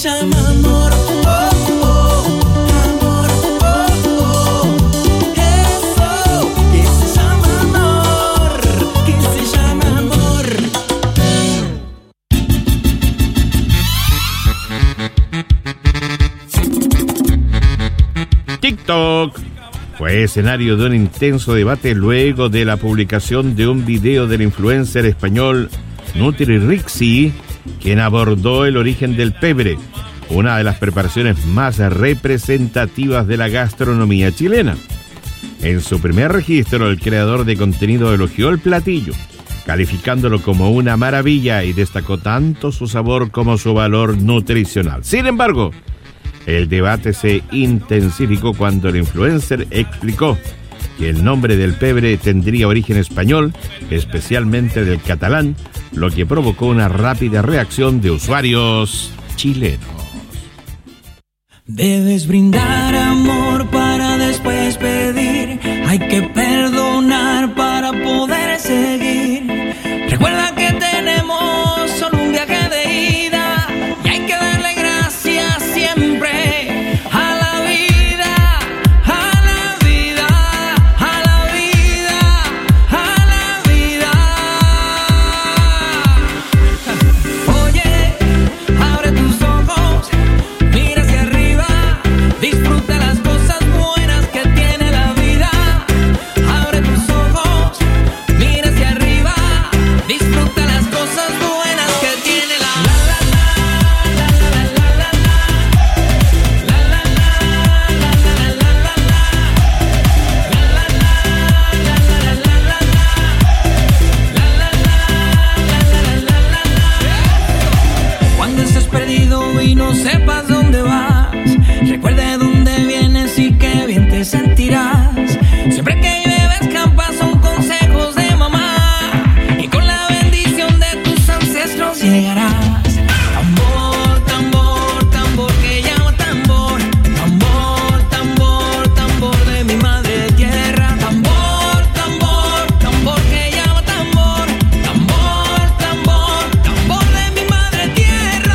llama amor. Amor, eso que se llama amor, que se llama amor. TikTok fue escenario de un intenso debate luego de la publicación de un video del influencer español NutriRixi, quien abordó el origen del pebre, una de las preparaciones más representativas de la gastronomía chilena. En su primer registro, el creador de contenido elogió el platillo, calificándolo como una maravilla, y destacó tanto su sabor como su valor nutricional. Sin embargo, el debate se intensificó cuando el influencer explicó que el nombre del pebre tendría origen español, especialmente del catalán, lo que provocó una rápida reacción de usuarios chilenos. Debes brindar amor para después pedir. Hay que perdonar para poder seguir. Recuerda que tenemos solo un viaje de ida y hay que darle gracias siempre a la vida, a la vida, a la vida, a la vida. Oye, abre tus ojos, mira hacia arriba, disfruta las cosas buenas que tiene la vida. Abre tus ojos, mira hacia arriba, disfruta las cosas buenas que tiene la Cuando estés perdido y no sepas dónde vas, recuerda de dónde vienes y qué bien te sentirás. Siempre que llueve escampa son consejos de mamá, y con la bendición de tus ancestros llegarás. Tambor, tambor, tambor que llama tambor. Tambor, tambor, tambor de mi madre tierra. Tambor, tambor, tambor que llama tambor. Tambor, tambor, tambor de mi madre tierra.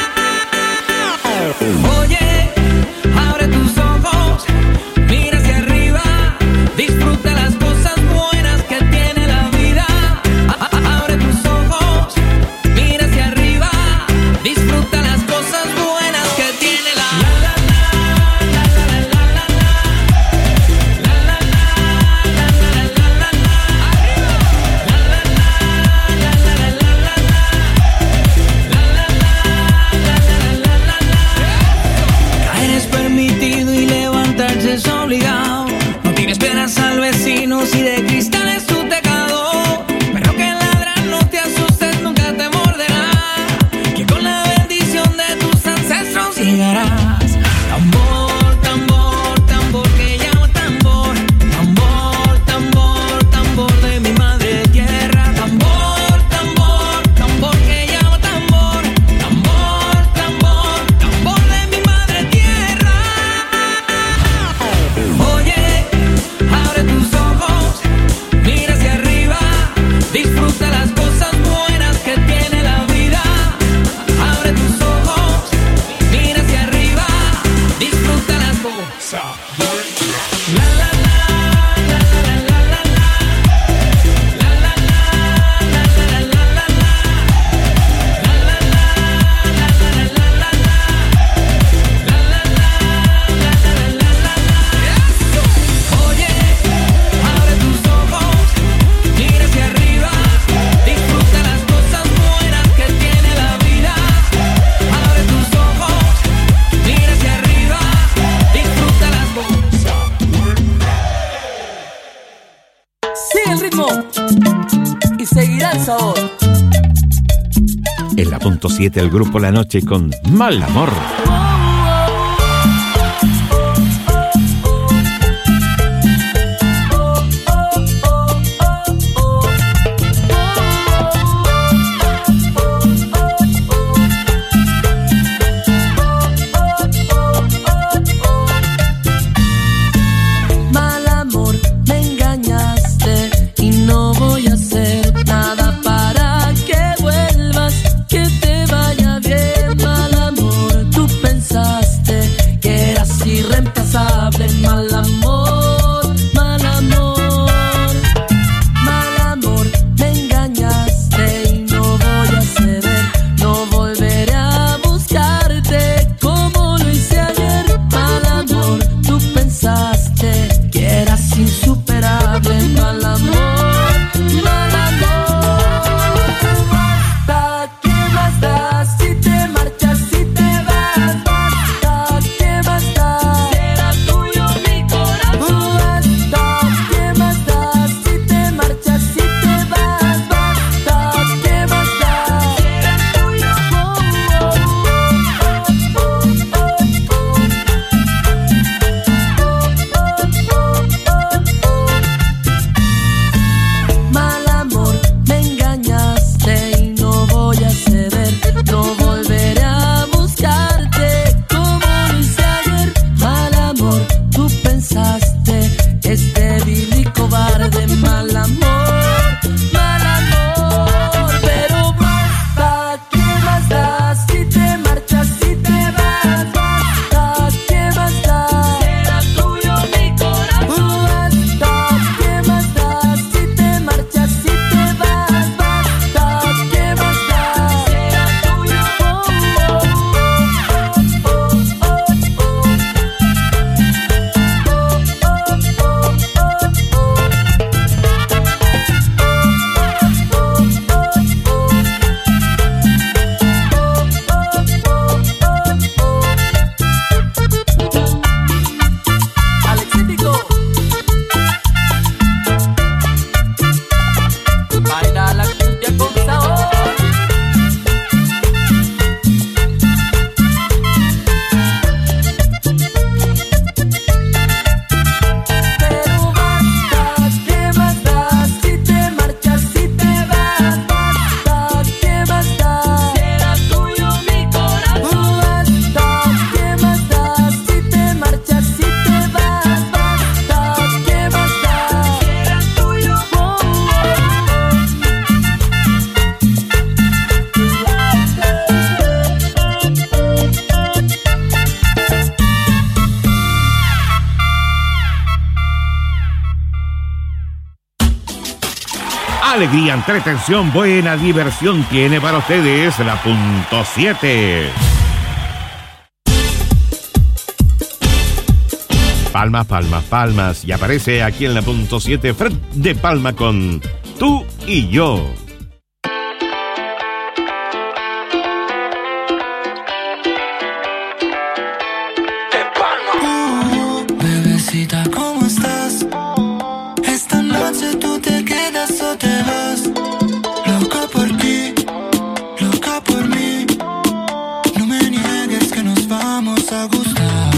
Oye, abre tus ojos, mira hacia arriba, disfruta las cosas buenas que tiene la vida. Abre tus ojos, mira hacia arriba, disfruta las cosas buenas que tiene la Caer es permitido y levantarse es obligado. No tienes piedras al vecino si de cristal es tu tejado. Pero que ladran, no te asustes, nunca te morderá, que con la bendición de tus ancestros llegarás. Tambor, tambor, tambor que llama tambor. Tambor, tambor, tambor de mi madre tierra. Tambor, tambor, tambor que llama tambor. Tambor, tambor, tambor de mi madre tierra. Oye, abre tus ojos, mira hacia arriba, disfruta las cosas buenas que tiene la vida. Abre tus ojos, mira hacia arriba, disfruta las cosas. La la la la la la la la la la la la la la la Oye, abre tus ojos, mira hacia arriba, disfruta las cosas buenas que tiene la vida. Abre tus ojos, mira hacia arriba, disfruta las cosas. Sigue el ritmo y seguirá el sabor. En la punto 7, el grupo La Noche con Mal Amor. Mal amor, me engañaste y no voy a hacer nada para que vuelvas, que te vaya bien. Mal amor, tú alegría, entretención, buena diversión tiene para ustedes la Punto 7. Palmas, palmas, palmas. Y aparece aquí en la Punto 7 Fred de Palma con Tú y Yo. Bebecita, ¿cómo estás? Esta noche tú te quedas o te vas. Loca por ti, loca por mí. No me niegues que nos vamos a gustar.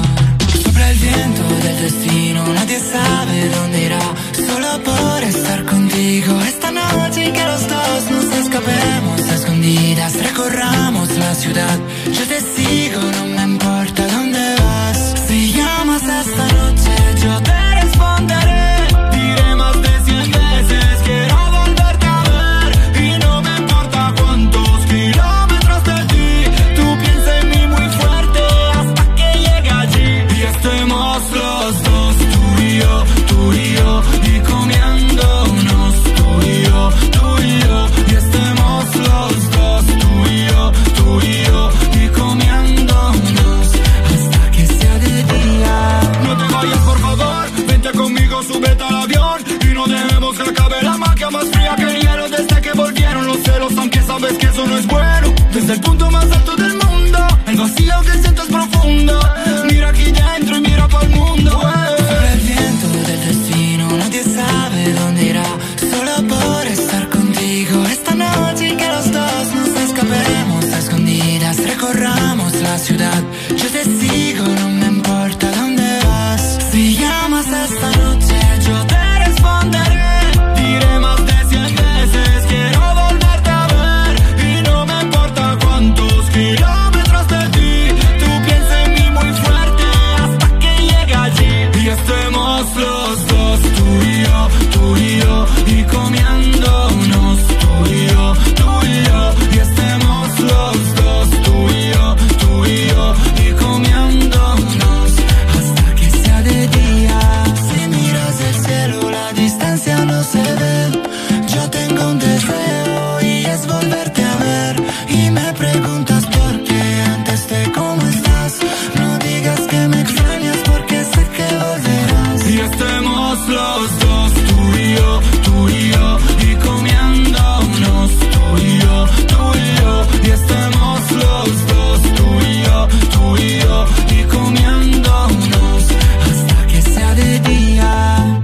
Sopla el viento del destino, nadie sabe dónde irá. Solo por estar contigo esta noche y que los dos nos escapemos a escondidas. Recorramos la ciudad, yo te sigo, no me importa dónde vas. Si llamas esta noche yo te responderé. Diré más de 100 veces quiero volverte a ver. Y no me importa cuántos kilómetros de ti. Tú piensa en mí muy fuerte hasta que llegue allí. Y estemos los dos, tú y yo, tú y yo. Y comiéndonos, tú y yo, tú y yo. Y estemos los dos, tú y yo, tú y yo. Y comiéndonos hasta que sea de día. No te vayas por favor, vente conmigo, súbete al avión. Y no dejemos que acabe la magia más fría que el hielo. Desde que volvieron los celos, aunque sabes que eso no es bueno. Desde el punto más alto del mundo, el vacío que siento es profundo. Mira aquí dentro y mira para el mundo. Sobre el viento del destino, nadie sabe dónde irá. Solo por estar contigo esta noche y que los dos nos escapemos a escondidas. Recorramos la ciudad, yo te sigo, no me importa dónde vas. Si llamas esta noche yo te responderé. Diré más de 100 veces quiero volverte a ver. Y no me importa cuántos kilómetros de ti. Tú piensa en mí muy fuerte hasta que llegue allí. Y estemos los dos, tú y yo, tú y yo. Y comiéndonos, tú y yo, tú y yo. Y estemos los dos, tú y yo, tú y yo. Y comiéndonos hasta que sea de día. Si miras el cielo la distancia no se ve. Yo tengo un deseo y es volverte a ver. Y me preguntas por qué antes de cómo estás. No digas que me extrañas porque sé que volverás. Y estemos los dos, tú y yo, tú y yo. Y comiéndonos, tú y yo, tú y yo. Y estemos los dos, tú y yo, tú y yo. Y comiéndonos hasta que sea de día.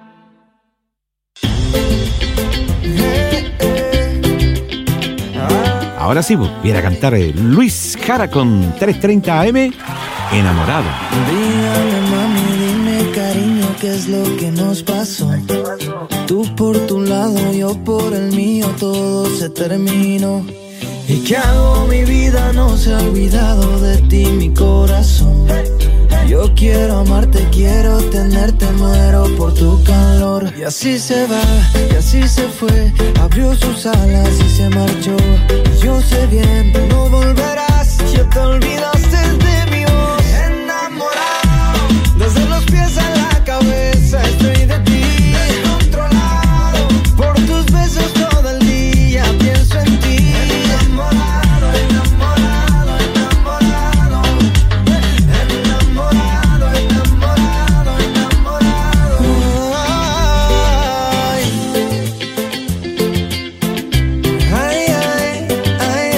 Ahora sí, viene a cantar Luis Jara con 3:30 AM, Enamorado. Dígame mami, dime cariño, ¿qué es lo que nos pasó? Tú por tu lado, yo por el mío, todo se terminó. ¿Y qué hago? Mi vida no se ha olvidado de ti, mi corazón. Yo quiero amarte, quiero tenerte, muero por tu calor. Y así se va, y así se fue, abrió sus alas y se marchó. Y yo sé bien, no volverás, ya te olvidaste de mi voz. Enamorado, desde los pies a la cabeza, estoy de ti. Descontrolado, por tus besos todo el día, pienso en ti. Enamorado, enamorado, enamorado. Enamorado, enamorado, enamorado. Ay, ay, ay,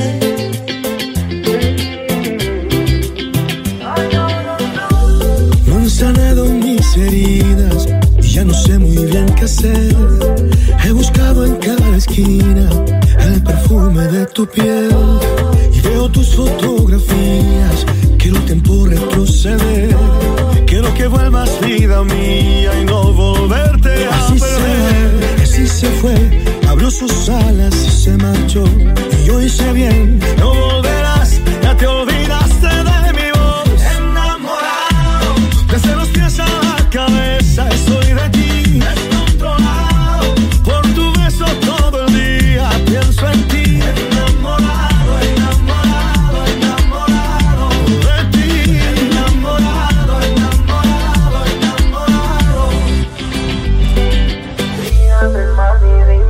ay. No han sanado mis heridas y ya no sé muy bien qué hacer. He buscado en cada esquina el perfume de tu piel y veo tus fotografías. Quiero tiempo retroceder. Quiero que vuelvas vida mía y no volverte a perder. Así se fue, abrió sus alas y se marchó. Y yo hice bien, no volverás, ya te olvidaste de mi voz. Enamorado, desde los pies a la cabeza, estoy de ti. Descontrolado, por tu beso todo el día, pienso en ti. Enamorado, enamorado, enamorado de ti. Enamorado, enamorado, enamorado. Dígame mami,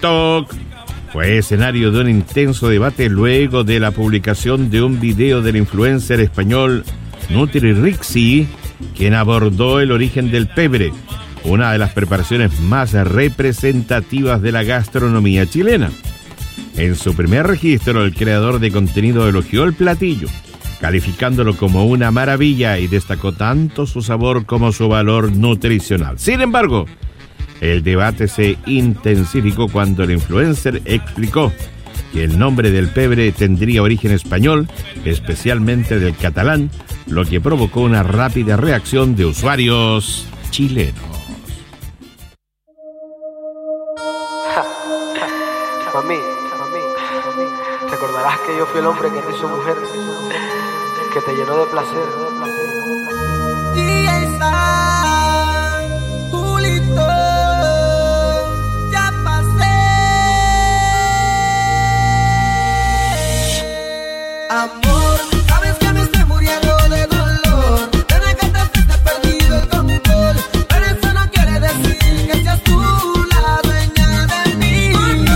TikTok fue escenario de un intenso debate luego de la publicación de un video del influencer español NutriRixi, quien abordó el origen del pebre, una de las preparaciones más representativas de la gastronomía chilena. En su primer registro, el creador de contenido elogió el platillo, calificándolo como una maravilla, y destacó tanto su sabor como su valor nutricional. Sin embargo, el debate se intensificó cuando el influencer explicó que el nombre del pebre tendría origen español, especialmente del catalán, lo que provocó una rápida reacción de usuarios chilenos. Mami, recordarás que yo fui el hombre que te hizo mujer, que te llenó de placer. Y ahí está, Julito, ya pasé. Amor, sabes que me estoy muriendo de dolor. Desde que te fuiste perdido el control, pero eso no quiere decir que seas tú la dueña de mí.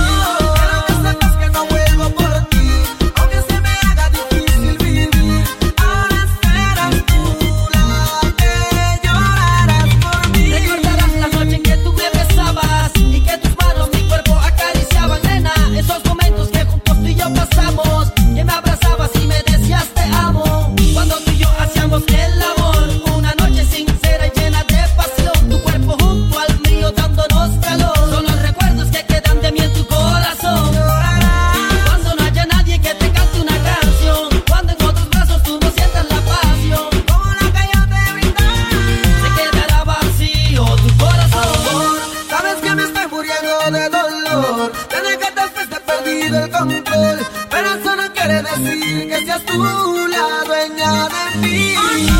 Quiero que sepas que no vuelvo por ti, aunque se me haga difícil vivir. Ahora serás tú la que llorarás por mí. Recordarás la noche en que tú me besabas y que tus manos mi cuerpo acariciaban, nena. Esos momentos que juntos tú y yo pasamos, que me abrazabas y me decías te amo. Cuando tú y yo hacíamos el amor, una noche sincera y llena de pasión. Tu cuerpo junto al mío dándonos calor. Son los recuerdos que quedan de mí en tu corazón. Cuando no haya nadie que te cante una canción, cuando en otros brazos tú no sientas la pasión, Como la que yo te brindé. se quedará vacío tu corazón. Amor, sabes que me estoy muriendo de dolor. Desde que te fuiste perdido el control, pero eso no quiere decir que seas tú la dueña de mí.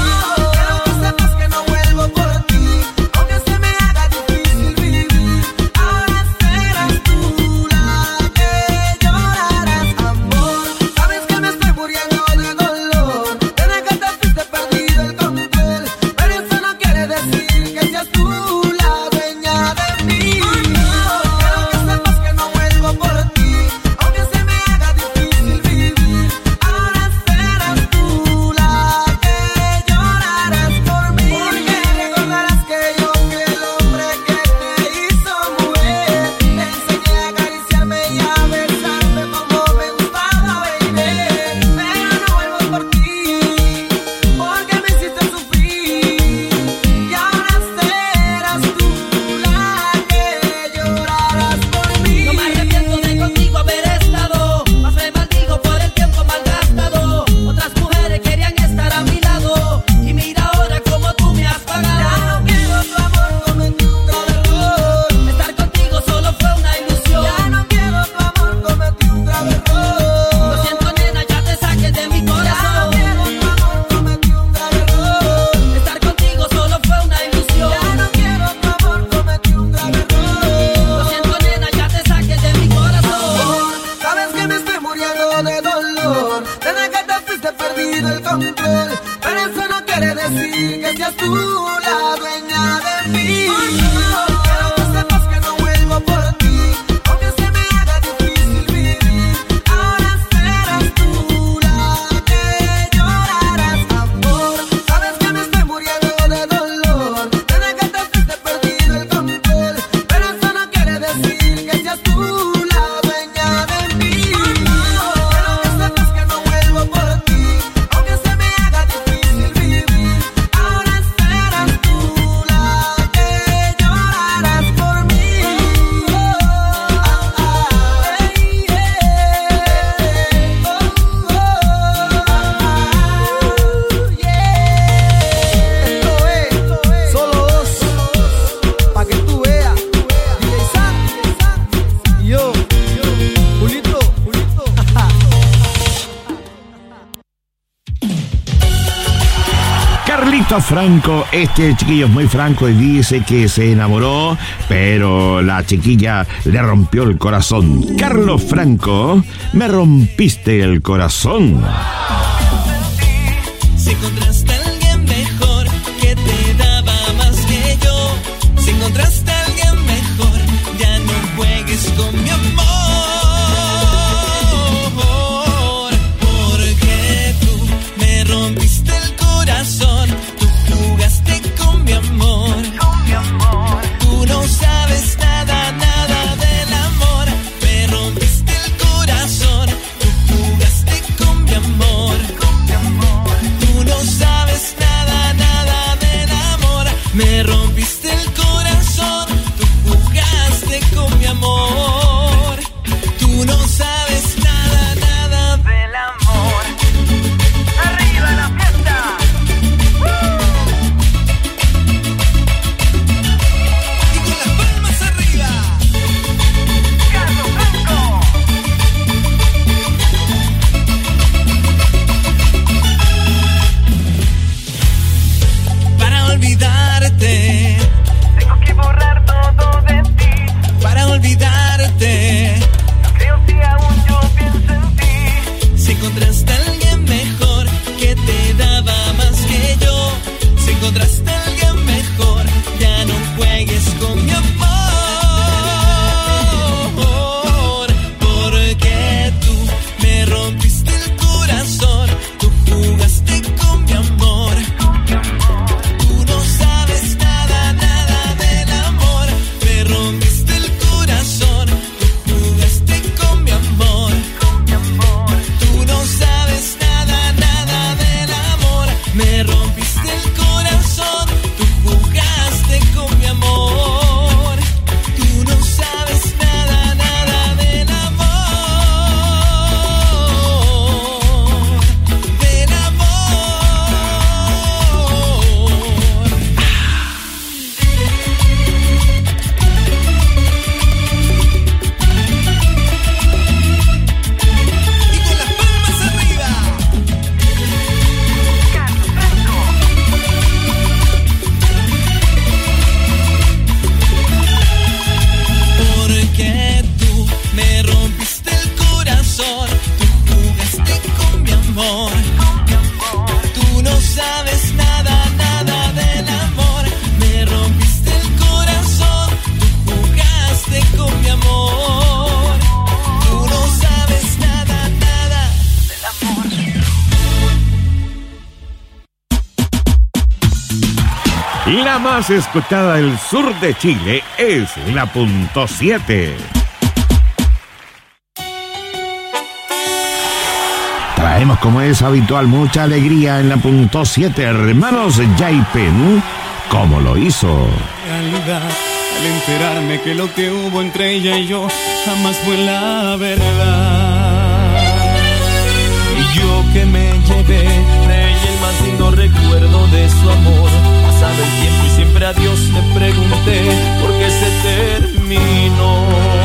Quiero que sepas que no vuelvo por ti, aunque se me haga difícil vivir. Ahora serás tú la que llorarás. Amor, sabes que me estoy muriendo de dolor. Desde que te fuiste perdido el control, pero eso no quiere decir que seas tú la dueña de mí. Quiero que sepas que no vuelvo por ti, aunque se me haga difícil vivir. Ahora serás tú la que llorarás por mí. Porque recordarás que yo fui el hombre que te hizo mujer. Te enseñé a acariciarme y a besarme como me gustaba, baby. Pero no vuelvo por ti, porque me hiciste sufrir. Y ahora serás tú la que llorarás por mí. No me arrepiento de contigo haber estado, más me maldigo por el tiempo malgastado. Otras mujeres querían estar a mi lado, y mira ahora cómo tú me has Ya pagado. no quiero tu amor, cometí un grave error. Estar contigo solo fue una ilusión. Ya no quiero tu amor, cometí un grave error. Lo siento, nena, ya te saqué de mi Ya no corazón. quiero tu amor, cometí un grave error. Estar contigo solo fue una ilusión. Ya no quiero tu amor, cometí un grave error. Lo siento, nena, ya te saqué de mi corazón. Sabes que me estoy muriendo de dolor. Desde que te fuiste perdido el control, pero eso no quiere decir que seas tú la dueña de mí. Quiero que sepas que no vuelvo por ti, aunque se me haga difícil vivir. Ahora serás tú la que llorarás. Amor, sabes que me estoy muriendo de dolor. Desde que te fuiste perdido el control, pero eso no quiere decir que seas tú la dueña de mí. Quiero que sepas que no vuelvo por ti, aunque se me haga difícil vivir. Ahora serás tú la que llorarás por mí. Esto es Solo Dos, pa' que tú veas. DJ Sam y yo, Julito. Carlitos Franco, este chiquillo es muy franco y dice que se enamoró, pero la chiquilla le rompió el corazón. Carlos Franco, me rompiste el corazón. Si encontraste a alguien mejor que te daba más que yo, si encontraste a alguien mejor, ya no juegues con mi amor. La más escuchada del sur de Chile es la Punto 7. Traemos, como es habitual, mucha alegría en la Punto 7. Hermanos Yaipen, ¿cómo lo hizo? Realidad, al enterarme que lo que hubo entre ella y yo jamás fue la verdad. Y yo que me llevé de ella el más lindo recuerdo de su amor. Pasado el tiempo y siempre a Dios le pregunté por qué se terminó.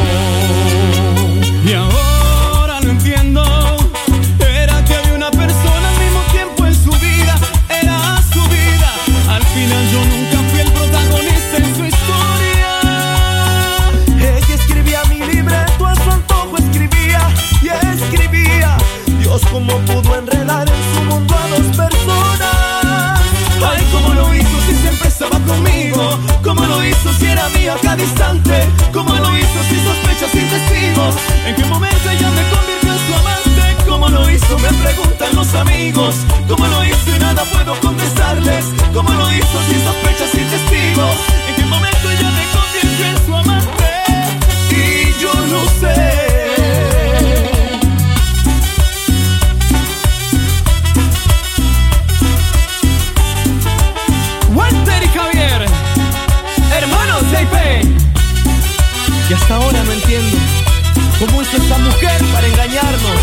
Y ahora lo entiendo. Era que había una persona al mismo tiempo en su vida. Era su vida. Al final yo nunca fui el protagonista en su historia. Ella escribía mi libreto a su antojo, escribía y escribía. Dios, cómo pudo enredar en su mundo a dos personas. Ay, cómo lo hizo si siempre estaba conmigo. Cómo lo hizo si era mía cada instante. Cómo lo hizo sin sospechas, sin testigos. En qué momento ella me convirtió en su amante. Cómo lo hizo, me preguntan los amigos. Cómo lo hizo y nada puedo contestarles. Cómo lo hizo sin sospechas, sin testigos. En qué momento ella me convirtió en su amante. Y yo no sé. Y hasta ahora no entiendo cómo hizo esta mujer para engañarnos.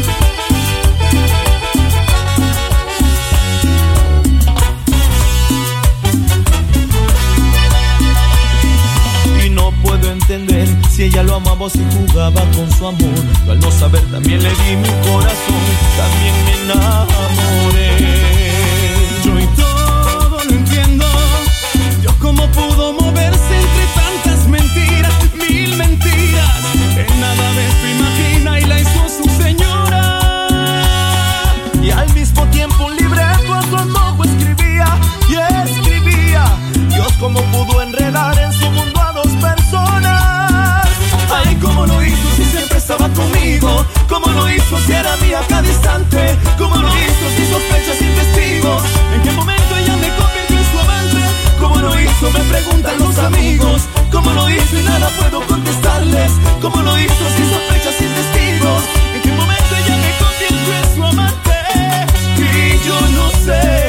Y no puedo entender si ella lo amaba o si jugaba con su amor. Yo al no saber también le di mi corazón, también me enamoré. Yo y todo lo entiendo. Dios, cómo pudo moverse entre tantas mentiras, mil mentiras. En nada de esto imagina y la hizo su señora. Y al mismo tiempo un libreto a su antojo escribía y escribía. Dios, cómo pudo enredar en su mundo a dos personas. Ay, cómo lo hizo si siempre estaba conmigo. Cómo lo hizo si era mía cada instante. Cómo lo hizo sin sospechas, sin testigos. En qué momento ella me convirtió en su amante. Cómo lo hizo, me preguntan los amigos. Cómo lo hizo y nada puedo contestarles. Cómo lo hizo sin sospechas, sin testigos. En qué momento ella me convirtió en su amante. Y yo no sé.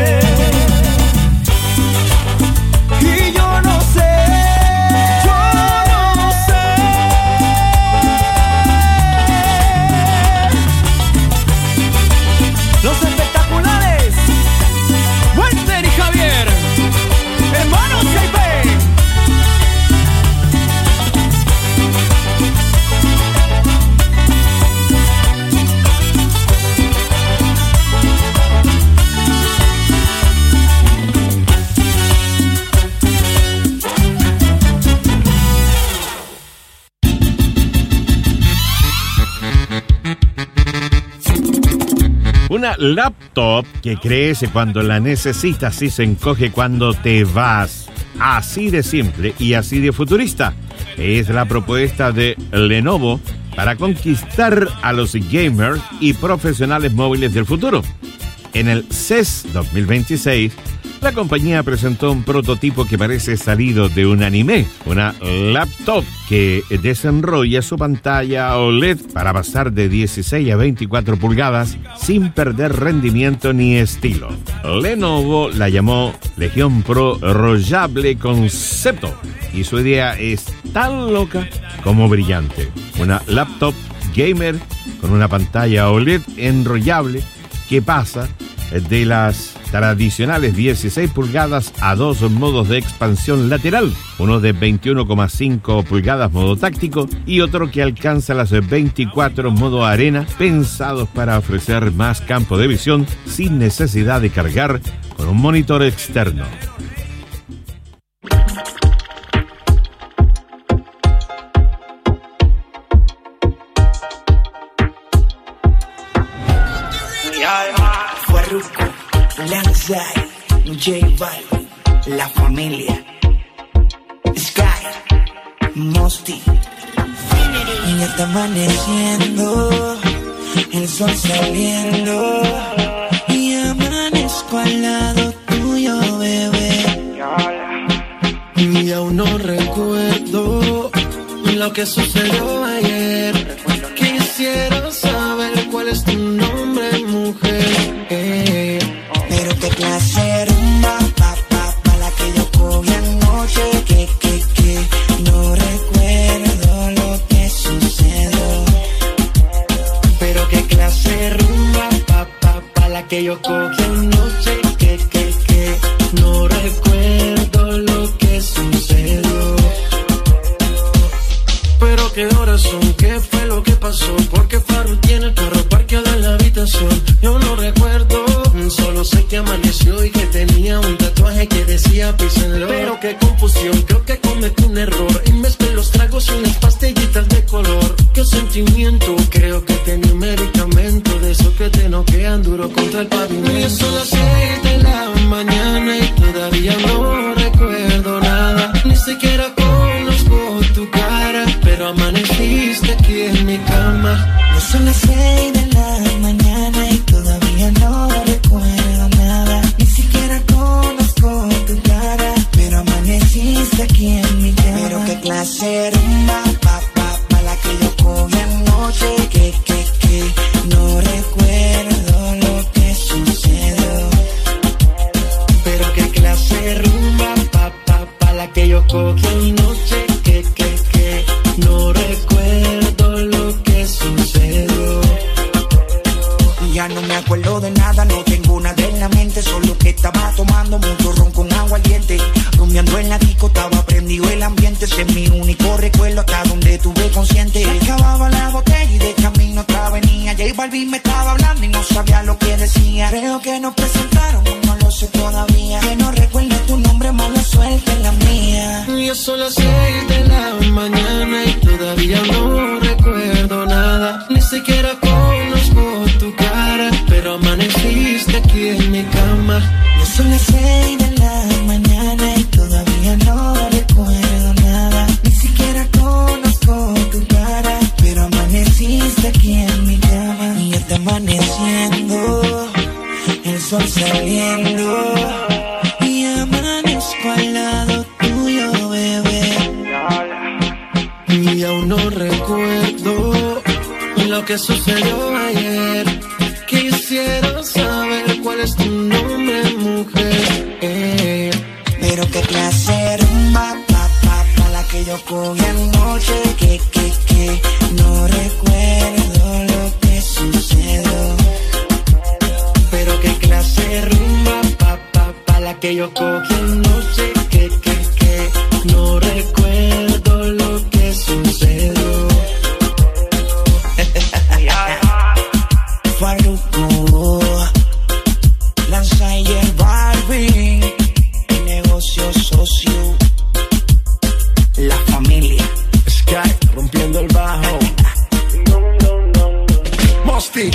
Y yo no sé. Los espectaculares Walter y Javier, hermanos Yaipen. Una laptop que crece cuando la necesitas y se encoge cuando te vas. Así de simple y así de futurista es la propuesta de Lenovo para conquistar a los gamers y profesionales móviles del futuro. En el CES 2026, la compañía presentó un prototipo que parece salido de un anime, una laptop que desenrolla su pantalla OLED para pasar de 16 a 24 pulgadas sin perder rendimiento ni estilo. Lenovo la llamó Legion Pro Rollable Concepto y su idea es tan loca como brillante. Una laptop gamer con una pantalla OLED enrollable que pasa de las tradicionales 16 pulgadas a dos modos de expansión lateral, uno de 21,5 pulgadas modo táctico y otro que alcanza las 24 modo arena, pensados para ofrecer más campo de visión sin necesidad de cargar con un monitor externo. Lanzai, J Balvin, La Familia, Sky, Mosty. Y ya está amaneciendo, el sol saliendo, y amanezco al lado tuyo, bebé. lo que sucedió ayer. Quisiera saber cuál es tu nombre, mujer. Pero qué clase de rumba, pa la que yo cogí anoche, que no recuerdo lo que sucedió. Pero qué clase de rumba, pa la que yo cogí anoche, que no recuerdo lo que sucedió. Pero qué horas son, qué fue lo que pasó, porque Farru tiene el carro parqueado en la habitación. Yo no recuerdo, solo sé que amaneció y que tenía un tatuaje que decía Peace and Love. Pero qué confusión, creo que cometí un error y mezclé los tragos y unas pastillitas de color. Qué sentimiento, creo que tenía un medicamento de esos que te noquean duro contra el pavimento. Y son las 6 de la mañana y todavía no recuerdo nada. Ni siquiera conozco tu cara, pero amaneciste aquí en mi cama. No son las 6 de la mañana y todavía no recuerdo nada. Ni siquiera conozco tu cara, pero amaneciste aquí en mi cama. Pero qué clase de rumba, pa la que yo cogí anoche, que no recuerdo lo que sucedió. Pero qué clase de rumba, pa la que yo cogí anoche, que no recuerdo lo que sucedió. Ya no me acuerdo de nada, no tengo nada en la mente, solo que estaba tomando mucho ron con agua al diente. Rumbeando en la disco, estaba prendido el ambiente, ese es mi único recuerdo hasta donde tuve consciente. Se acababa la botella y de camino otra venía. J Balvin me estaba hablando y no sabía lo que decía. Creo que nos presentaron, no lo sé todavía. Que no recuerdo tu nombre, mala suerte en la mía. Ya son las 6 de la mañana y todavía no recuerdo nada. Ni siquiera conozco tu cara, pero amaneciste aquí en mi cama. Ya son las 6 de la mañana y todavía no recuerdo nada. Ni siquiera conozco tu cara, pero amaneciste aquí en mi cama. Y ya está amaneciendo, el sol saliendo, y amanezco al lado tuyo, bebé. Y aún no recuerdo lo que sucedió ayer. Quisiera saber cuál es tu nombre, mujer. Pero qué clase de rumba, pa la que yo cogí anoche, que no recuerdo lo que sucedió. Pero qué clase de rumba, pa la que yo cogí anoche, que no recuerdo lo que sucedió. Farruko, Lanza y el Balvin, el negocio socio, la familia. Sky rompiendo el bajo. Mosty.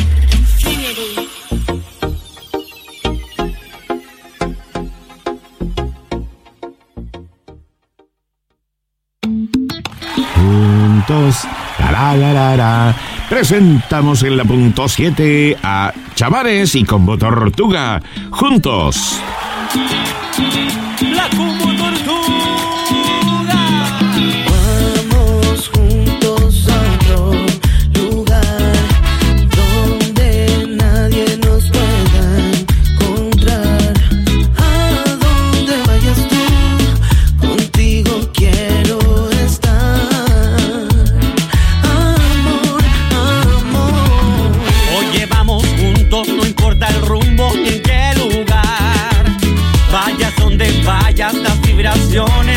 Juntos, la. Presentamos en la punto 7 a Chamares y Combo Tortuga. Juntos. La Combo Tortuga. Vamos juntos a otro lugar donde nadie nos pueda encontrar. A donde vayas tú, contigo quiero estar. Amor, amor. Oye, vamos juntos, no importa el rumbo ni en qué lugar. Vayas donde vayas, las vibraciones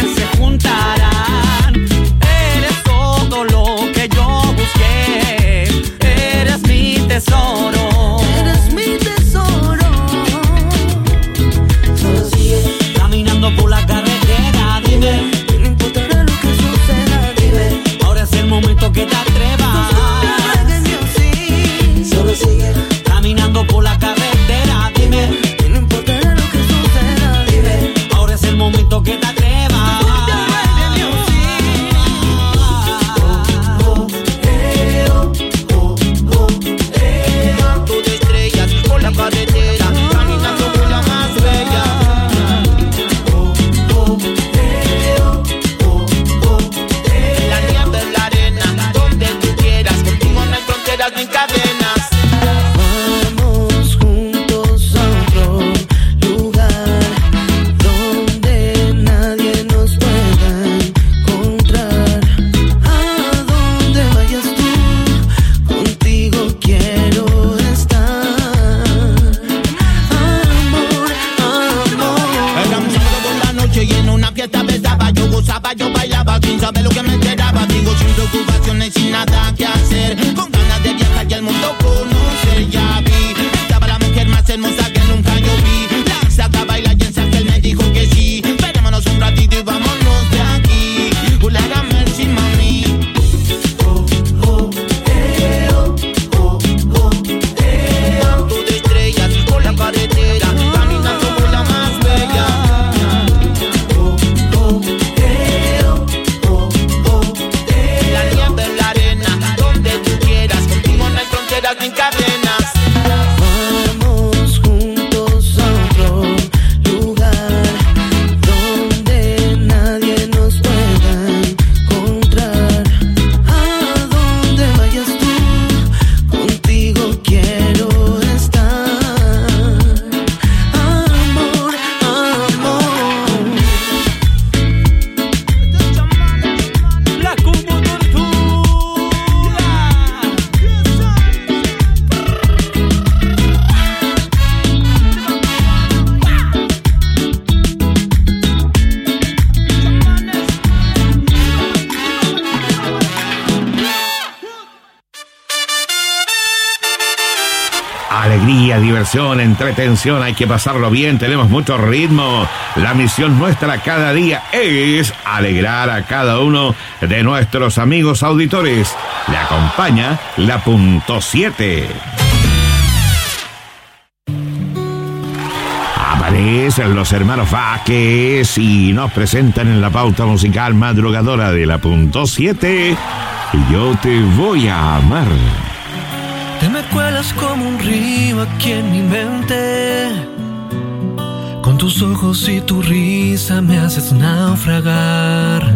alegría, diversión, entretención, hay que pasarlo bien, tenemos mucho ritmo. La misión nuestra cada día es alegrar a cada uno de nuestros amigos auditores. Le acompaña la Punto 7. Aparecen los hermanos Vázquez y nos presentan en la pauta musical madrugadora de la Punto 7. Yo te voy a amar. Te me cuelas como un río aquí en mi mente. Con tus ojos y tu risa me haces naufragar.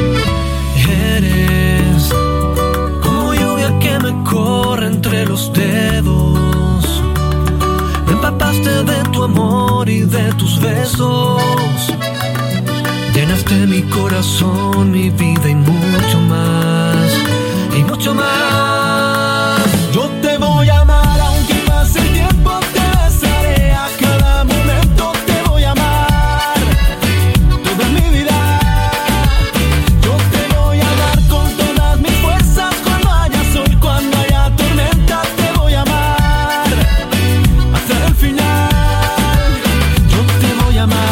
Eres como lluvia que me corre entre los dedos. Me empapaste de tu amor y de tus besos. Llenaste mi corazón, mi vida y mucho más. Y mucho más. Yo te voy a amar aunque pase el tiempo, te besaré a cada momento, te voy a amar toda mi vida. Yo te voy a dar con todas mis fuerzas, cuando haya sol, cuando haya tormenta, te voy a amar hasta el final. Yo te voy a amar.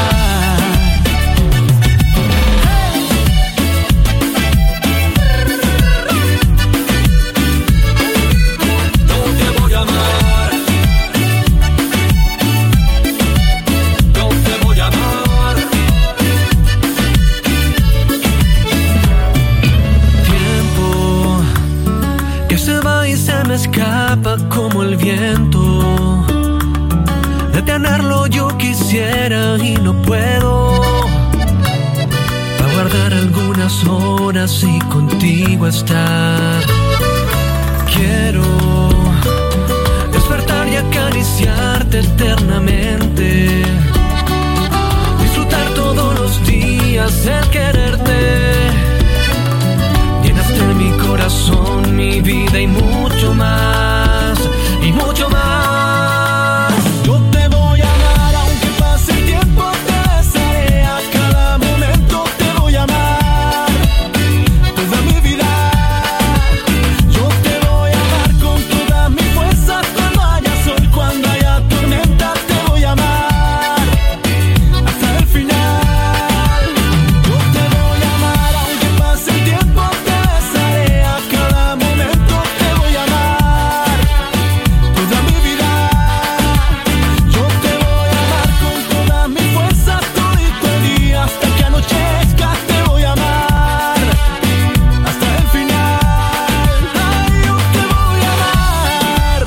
Me escapa como el viento. Detenerlo yo quisiera y no puedo. Para guardar algunas horas y contigo estar. Quiero despertar y acariciarte eternamente. Disfrutar todos los días el quererte. Llenaste mi corazón, mi vida y mucho más, y mucho más. Yo te voy a amar aunque pase el tiempo, te besaré a cada momento, te voy a amar toda mi vida. Yo te voy a amar con todas mis fuerzas, cuando haya sol, cuando haya tormenta, te voy a amar hasta el final. Yo te voy a amar aunque pase el tiempo, te besaré a cada momento, te voy a amar toda mi vida. Yo te voy a amar con todas mis fuerzas, todito el día hasta que anochezca, te voy a amar hasta el final. Ay, yo te voy a amar.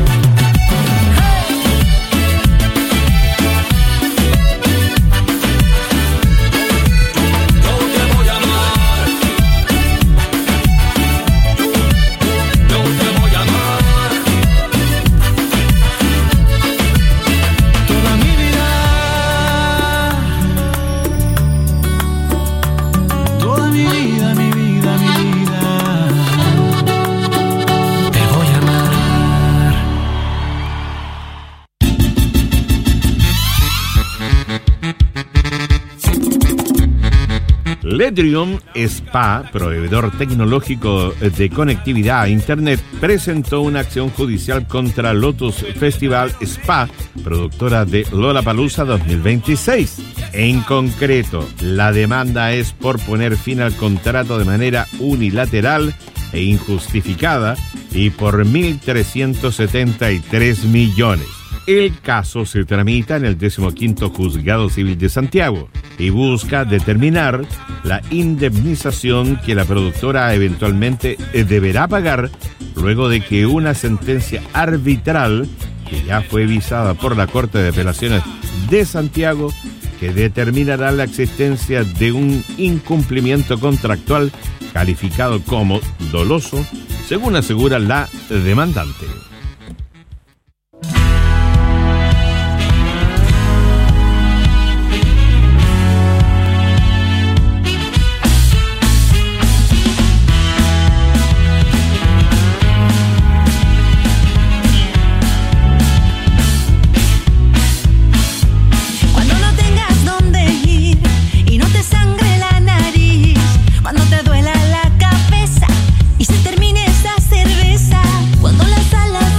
Yo te voy a amar. Yo te voy a amar toda mi vida. Toda mi vida, mi vida, mi vida. Te voy a amar. Ledrium Spa, proveedor tecnológico de conectividad a Internet, presentó una acción judicial contra Lotus Festival Spa, productora de Lollapalooza 2026. En concreto, la demanda es por poner fin al contrato de manera unilateral e injustificada y por 1.373 millones. El caso se tramita en el 15º Juzgado Civil de Santiago y busca determinar la indemnización que la productora eventualmente deberá pagar luego de que una sentencia arbitral, que ya fue visada por la Corte de Apelaciones de Santiago, que determinará la existencia de un incumplimiento contractual calificado como doloso, según asegura la demandante. Cuando no tengas dónde ir y no te sangre la nariz, cuando te duela la cabeza y se termine esta cerveza, cuando las alas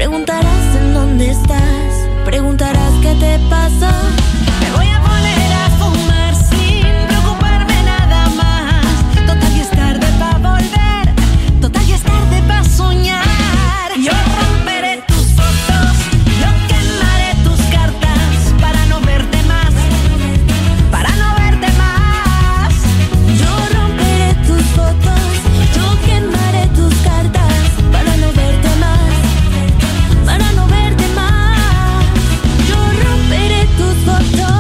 Preguntarás en dónde estás, preguntarás qué te pasó. Me voy a poner a fumar sin preocuparme nada más. Total ya es tarde pa' volver, total ya es tarde pa' soñar. Yo romperé tus fotos, yo quemaré tus cartas para no verte más, para no verte más. Yo romperé tus fotos, yo quemaré tus cartas para no verte más, para no verte más. Yo romperé tus fotos.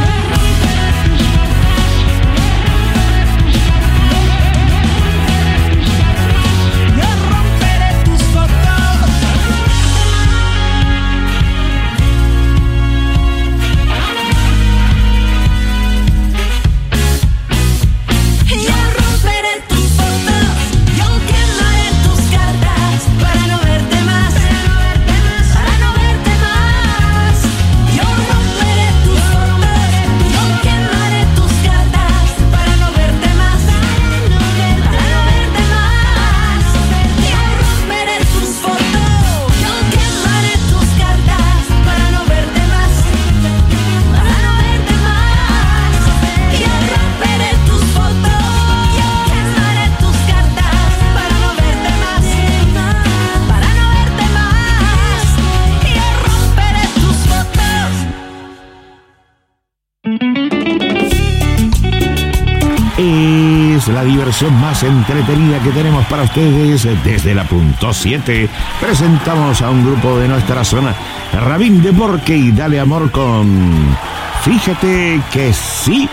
La diversión más entretenida que tenemos para ustedes desde la punto 7. Presentamos a un grupo de nuestra zona, Rabín de Borque y Dale Amor con Fíjate que sí.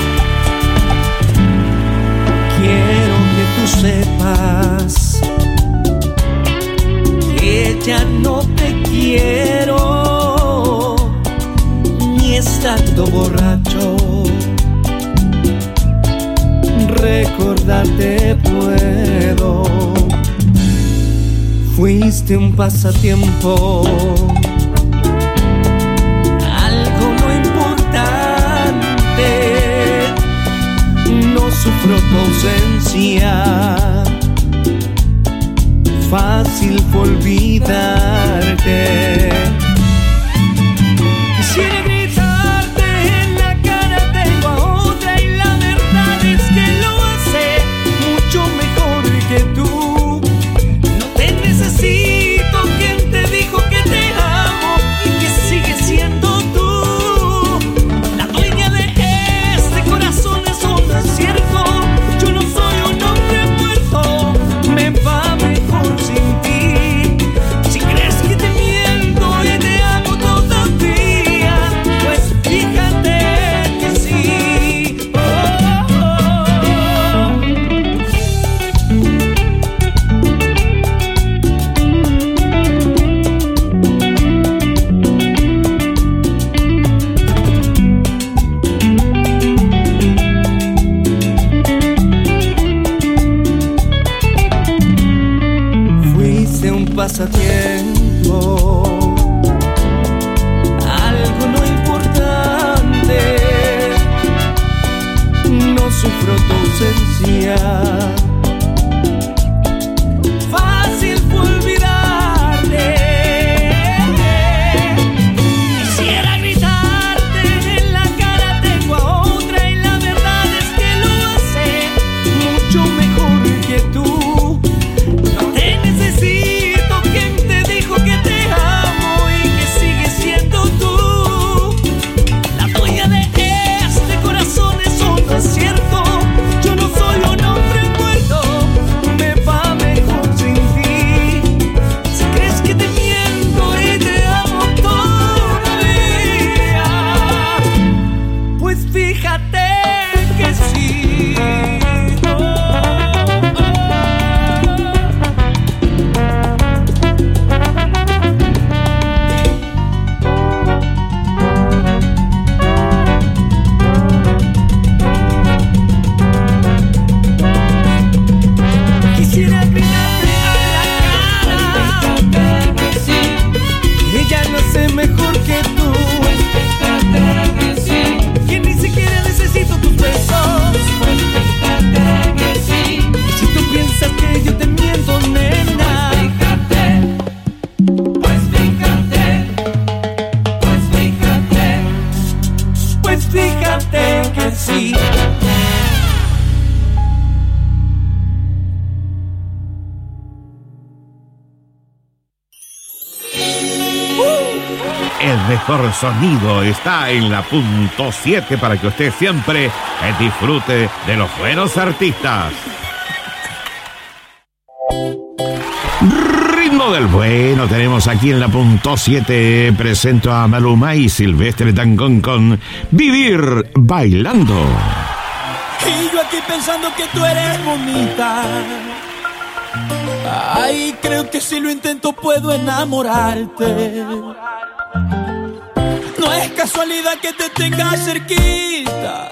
Quiero que tú sepas que ya no te quiero, ni estando borracho. Recordarte puedo. Fuiste un pasatiempo, algo muy importante. No sufro tu ausencia, fácil fue olvidarte. Quisiera gritarte en la cara, tengo a otra y la verdad es que lo hace mucho mejor que tú. No te necesito, ¿quién te dijo que te amo y que sigues siendo tú? La dueña de este corazón, eso no es cierto. Yo no soy un hombre muerto, me va mejor sin ti. Si crees que te miento y te amo todavía, pues fíjate que sí. Fuiste un pasatiempo, algo no importante. No sufro tu ausencia, fácil fue olvidarte. Quisiera gritarte en la cara, tengo a otra y la verdad es que lo hace mucho mejor que tú. No te necesito, ¿quién te dijo que te amo y que sigues siendo tú? La dueña de este corazón, eso no es cierto. Yo no soy un hombre muerto, el mejor sonido está en la punto 7 para que usted siempre disfrute de los buenos artistas. Ritmo del bueno tenemos aquí en la punto 7. Presento a Maluma y Silvestre Dangond con Vivir Bailando. Y yo aquí pensando que tú eres bonita. Ay, creo que si lo intento puedo enamorarte. No es casualidad que te tenga cerquita.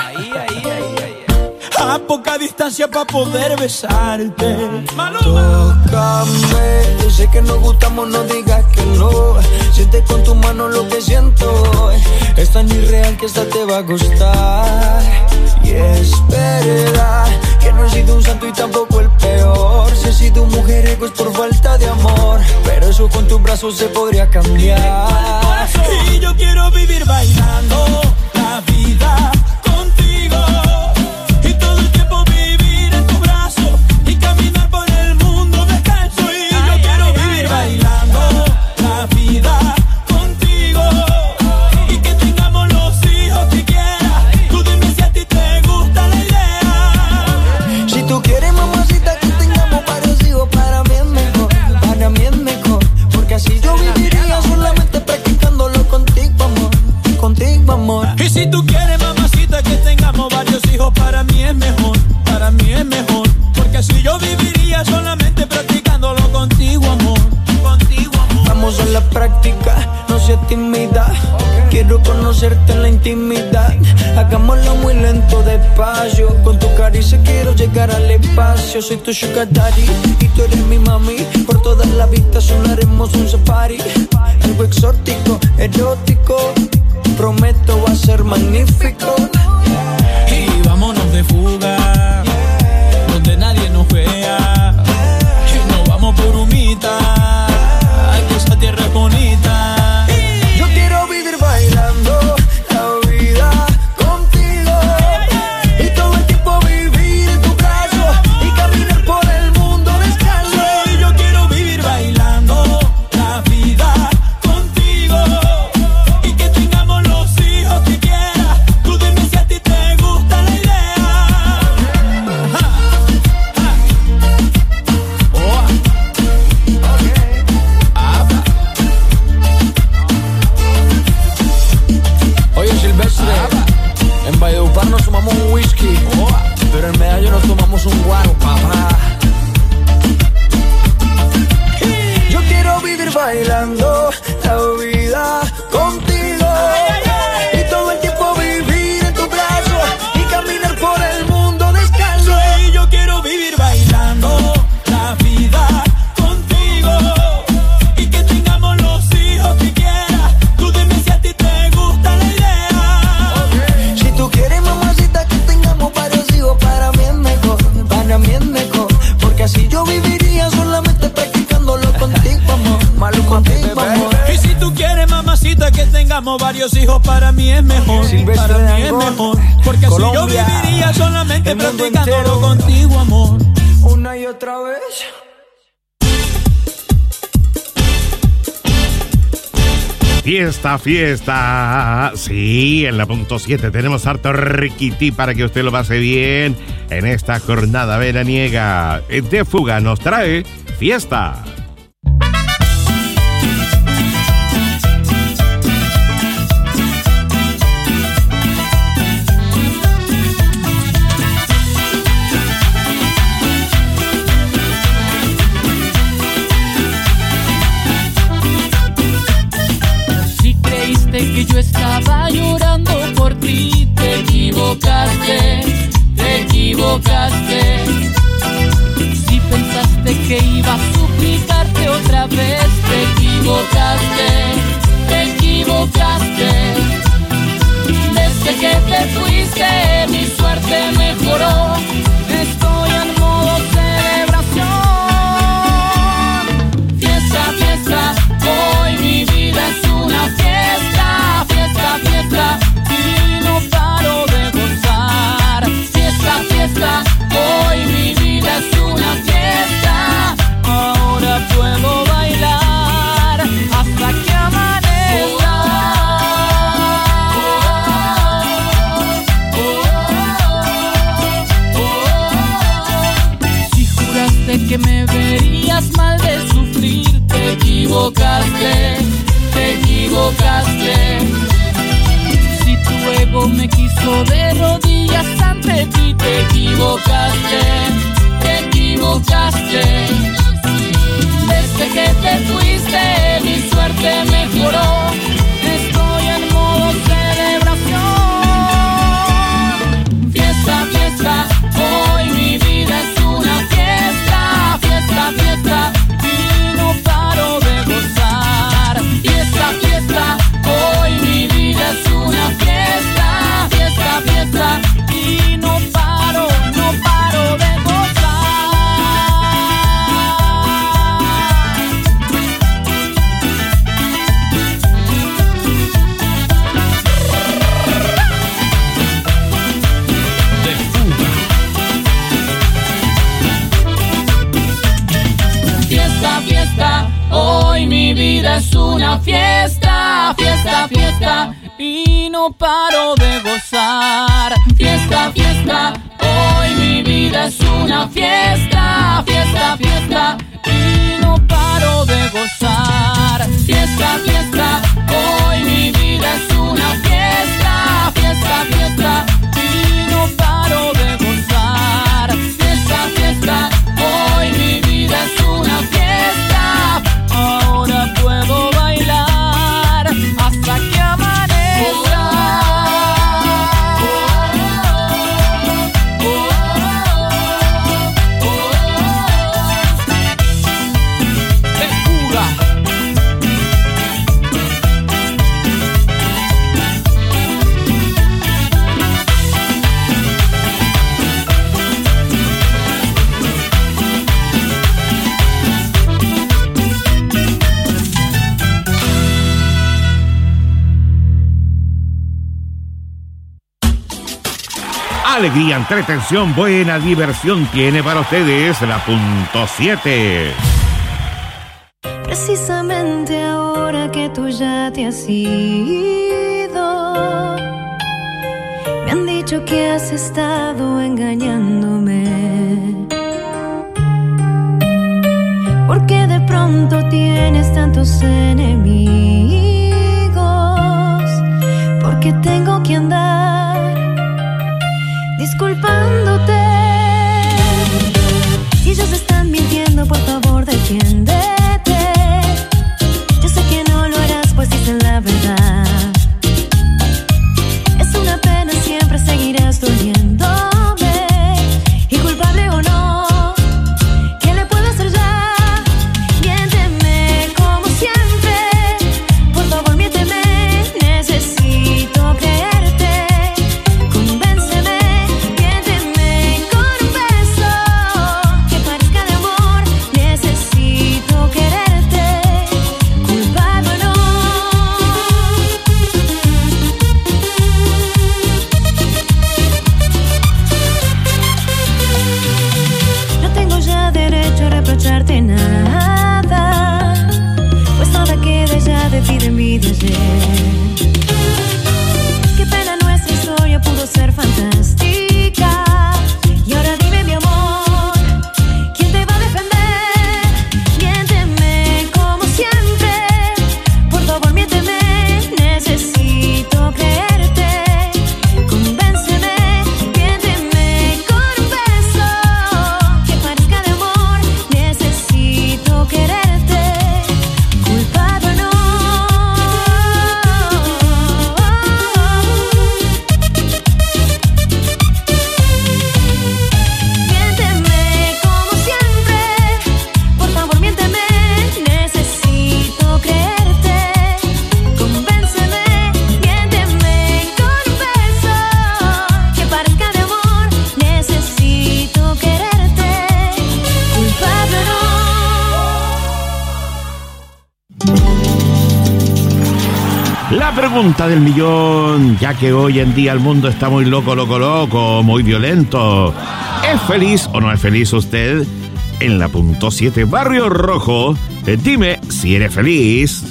A poca distancia para poder besarte. Maluma. Tócame, sé que nos gustamos, no digas que no. Siente con tu mano lo que siento. Es tan irreal que esta te va a gustar. Y es verdad que no he sido un santo y tampoco el peor. Si he sido un mujeriego es por falta de amor, pero eso con tus brazos se podría cambiar. Y yo quiero vivir bailando la vida contigo. Y todo el tiempo vivir en tu brazo y caminar por el mundo descalzo. Y yo quiero vivir bailando la vida contigo. Y que tengamos los hijos que quieras. Tú dime si a ti te gusta la idea. Si tú quieres, mamacita, que tengamos varios hijos, para mí es mejor, para mí es mejor. Porque así yo viviría solamente practicándolo contigo, amor, contigo, amor. Y si tú quieres, mamacita, que tengamos varios hijos, para mí es mejor, para mí es mejor. Porque así yo viviría solamente practicándolo contigo, amor, contigo, amor. Vamos a la práctica, no seas tímida. Quiero conocerte en la intimidad. Hagámoslo muy lento, despacio. Con tu caricia quiero llegar al espacio. Soy tu sugar daddy y tú eres mi mami. Por toda la habitación haremos un safari. Algo exótico, erótico. Prometo va a ser magnífico. Y vámonos de fuga, donde nadie nos vea. Y nos vamos por humita, que esa tierra es bonita. Yo quiero vivir bailando la vida contigo. Y todo el tiempo vivir en tu brazo y caminar por el mundo descalzo. Y yo quiero vivir bailando la vida contigo. Y que tengamos los hijos que quieras. Tú dime si a ti te gusta la idea. Oye, Silvestre, en Valledupar nos tomamos un whisky, pero en Medallo nos tomamos un guaro, papá. Yo quiero vivir bailando la vida contigo. Y todo el tiempo vivir en tu brazo y caminar por el mundo descalzo. Y yo quiero vivir bailando la vida contigo. Y que tengamos los hijos que quieras. Tú dime si a ti te gusta la idea. Si tú quieres, mamacita, que tengamos varios hijos, para mí es mejor, para mí es mejor. Porque así yo viviría solamente practicándolo contigo, amor, malo contigo, amor. Y si tú quieres, mamacita, que tengamos varios hijos, para mí es mejor, Silvestre para mí es Dangond, mejor. Porque así yo Colombia, viviría solamente el mundo practicándolo entero. contigo, amor. Una y otra vez. Fiesta, fiesta. Sí, en la punto 7 tenemos harto riquití para que usted lo pase bien en esta jornada veraniega. De Fuga nos trae fiesta. Si creíste que yo estaba llorando por ti, te equivocaste, te equivocaste. Si pensaste que iba a suplicarte otra vez, te equivocaste, te equivocaste. Desde que te fuiste, mi suerte mejoró. Estoy en modo celebración. Fiesta, fiesta, hoy mi vida es una fiesta. Fiesta, fiesta, y no paro de gozar. Fiesta, fiesta, hoy mi vida es una fiesta. Ahora puedo bailar. equivocaste, te equivocaste. Si tu ego me quiso de rodillas ante ti, te equivocaste, te equivocaste. Desde que te fuiste mi suerte mejoró, estoy en modo celebración. Fiesta, fiesta, hoy mi vida es una fiesta. Fiesta, fiesta, y no paro de gozar. Fiesta, fiesta, hoy mi vida es una fiesta. Fiesta, fiesta, y no paro de gozar. Fiesta, fiesta, hoy mi vida es una fiesta. Fiesta, fiesta, y no paro de gozar. Fiesta, fiesta, hoy mi vida es una fiesta. Fiesta, fiesta, y no paro de gozar. Fiesta, fiesta, hoy mi vida es una fiesta. Fiesta, fiesta, y no paro de gozar. Fiesta, fiesta, hoy mi vida es una fiesta. Ahora puedo bailar hasta que amanezca. Alegría, entretención, buena diversión tiene para ustedes la punto 7. Precisamente ahora que tú ya te has ido, me han dicho que has estado engañándome. Porque de pronto tienes tantos enemigos, porque tengo que andar disculpándote. Si ellos están mintiendo, por favor defiéndete. Yo sé que no lo harás, pues dicen la verdad. Es una pena, siempre seguirás doliéndome. Y culpable o no, ¿qué le puedo hacer ya? Miénteme como siempre, por favor miénteme. Necesito creerte. Convénceme. Nada, pues nada queda ya de ti, de mí, de ayer. Qué pena, nuestra historia pudo ser fantástica. Y ahora dime, mi amor, ¿quién te va a defender? Miénteme como siempre, por favor miénteme. Necesito creerte. Convénceme, miénteme con un beso que parezca de amor. Necesito quererte, culpable o no. Miénteme como siempre, por favor miénteme. Necesito creerte. Convénceme, miénteme con un beso que parezca de amor. Necesito quererte, culpable o no. La pregunta del millón, ya que hoy en día el mundo está muy loco, muy violento. ¿Es feliz o no es feliz usted? En la punto 7, Barrio Rojo, dime si eres feliz.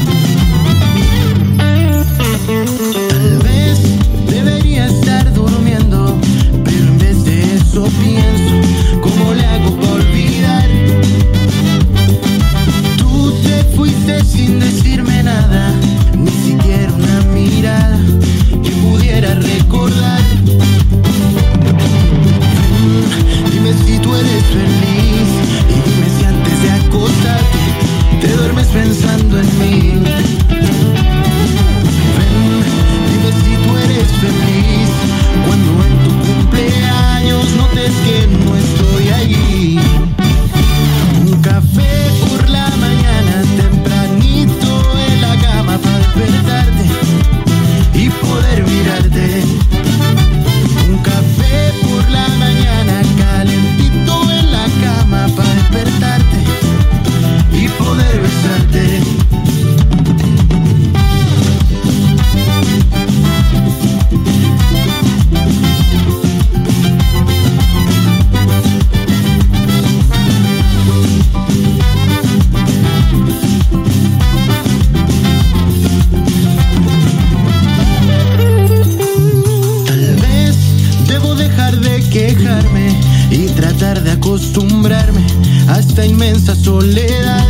Tal vez debería estar durmiendo, pero en vez de eso pienso, ¿cómo le hago para olvidar? Tú te fuiste fuiste sin decirme nada, ni siquiera una mirada que pudiera recordar. Dime si tú eres feliz y dime si antes de acostarte te duermes pensando en mí. Dime si tú eres feliz cuando en tu cumpleaños notes que no estoy allí. Un café por la mañana tempranito en la cama para despertarte y poder mirarte. Un café por la mañana calentito en la cama para despertarte y poder besarte. Quejarme y tratar de acostumbrarme a esta inmensa soledad.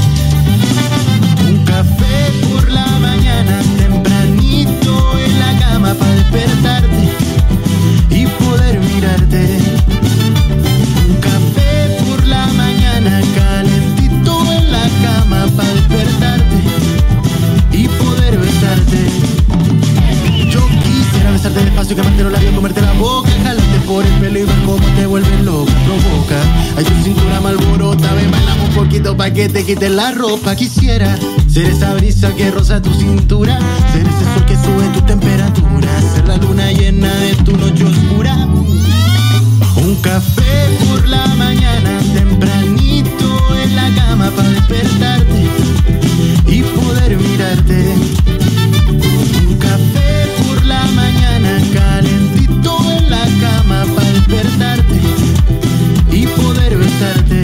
Un café por la mañana tempranito en la cama para despertarte y poder mirarte. Un café por la mañana calentito en la cama para despertarte y poder besarte. Yo quisiera besarte despacio, quemarte los labios, comerte la boca, jalarte por el pelo y ver cómo te vuelves loca, provoca. Ay, tu cintura malborota, ven, bailamos un poquito pa' que te quites la ropa. Quisiera ser esa brisa que roza tu cintura, ser ese sol que sube tu temperatura, ser la luna llena de tu noche oscura. Un café por la mañana tempranito en la cama pa' despertarte y poder mirarte. Un café por la mañana calentito en la cama para despertarte y poder besarte.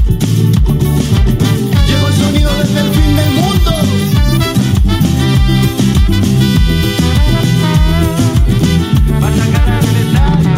Llegó el sonido desde el fin del mundo. Para sacar el estadio.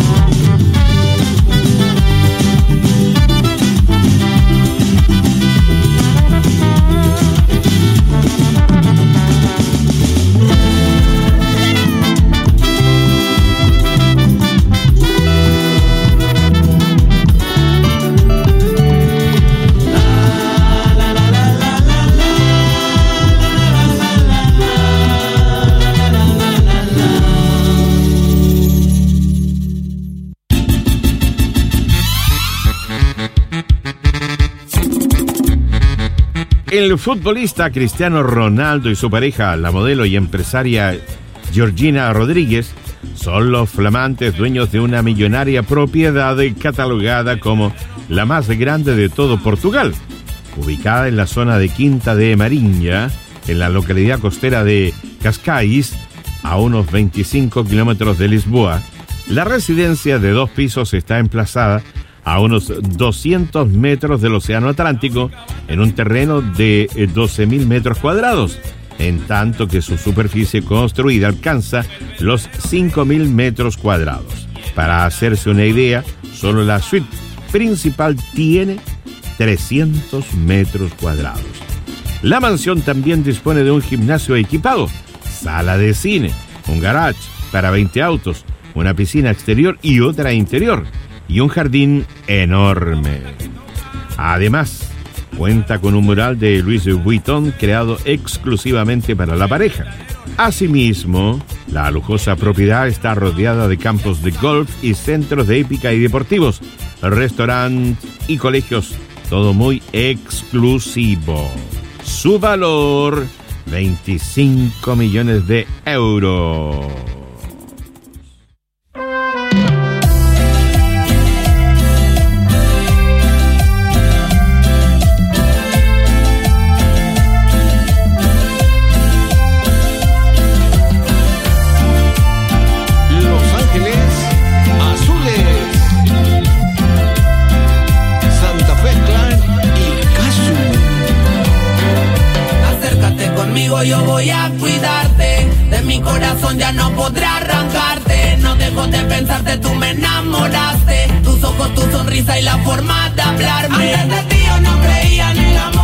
El futbolista Cristiano Ronaldo y su pareja, la modelo y empresaria Georgina Rodríguez, son los flamantes dueños de una millonaria propiedad catalogada como la más grande de todo Portugal, ubicada en la zona de Quinta de Mariña, en la localidad costera de Cascais, a unos 25 kilómetros de Lisboa. La residencia de 2 pisos está emplazada a unos 200 metros del Océano Atlántico, en un terreno de 12.000 metros cuadrados, en tanto que su superficie construida alcanza los 5.000 metros cuadrados. Para hacerse una idea, solo la suite principal tiene 300 metros cuadrados. La mansión también dispone de un gimnasio equipado, sala de cine, un garage para 20 autos, una piscina exterior y otra interior, y un jardín enorme. Además, cuenta con un mural de Louis Vuitton creado exclusivamente para la pareja. Asimismo, la lujosa propiedad está rodeada de campos de golf y centros de hípica y deportivos, restaurantes y colegios, todo muy exclusivo. Su valor, 25 millones de euros. Yo voy a cuidarte, de mi corazón ya no podré arrancarte. No dejo de pensarte, tú me enamoraste. Tus ojos, tu sonrisa y la forma de hablarme. Antes de ti yo no creía en el amor.